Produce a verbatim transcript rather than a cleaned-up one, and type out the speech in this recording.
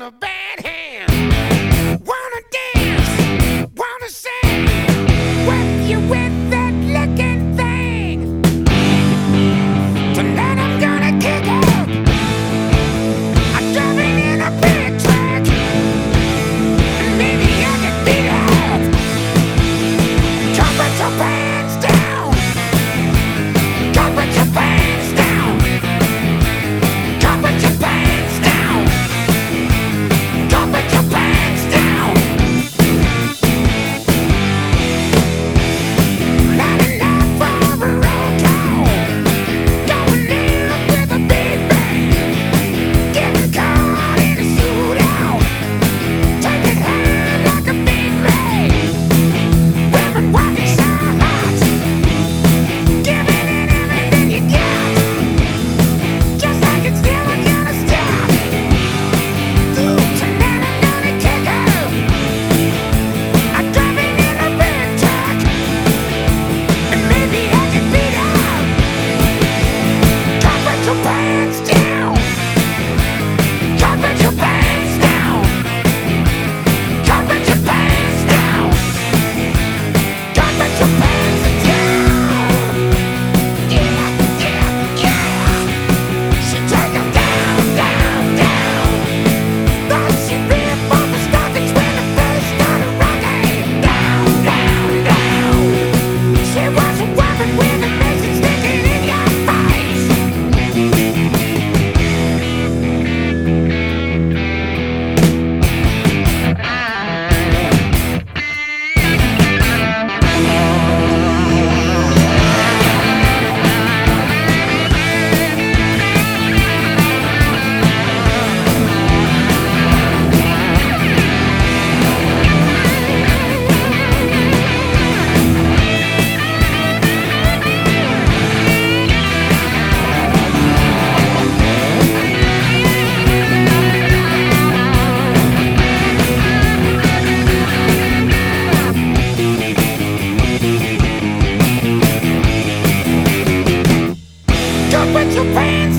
a bad hand. Wanna dance, wanna sing, whip you with that looking thing. Tonight I'm gonna kick up. I'm driving in a big truck, and maybe I can beat up. Come put your pants down. Come put your pants down. Come put your pants down. Come put your pants down. Not enough for a roll call. Going in with a big bang. Getting caught in a shootout. Taking high like a big ray. Women walking so hot. Giving it everything you got. Just like it's never gonna stop. Ooh, tonight I'm gonna kick up. I'm driving in a big truck, and maybe I can beat up. Come put your pants down. Come put your pants down. Come put your pants down. Come put your pants down. Yeah, yeah, yeah. She take 'em down, down, down. Thought she ripped off the stockings when the bass started rocking. Down, down, down. She was a woman with a message sticking in your face. Come put your pants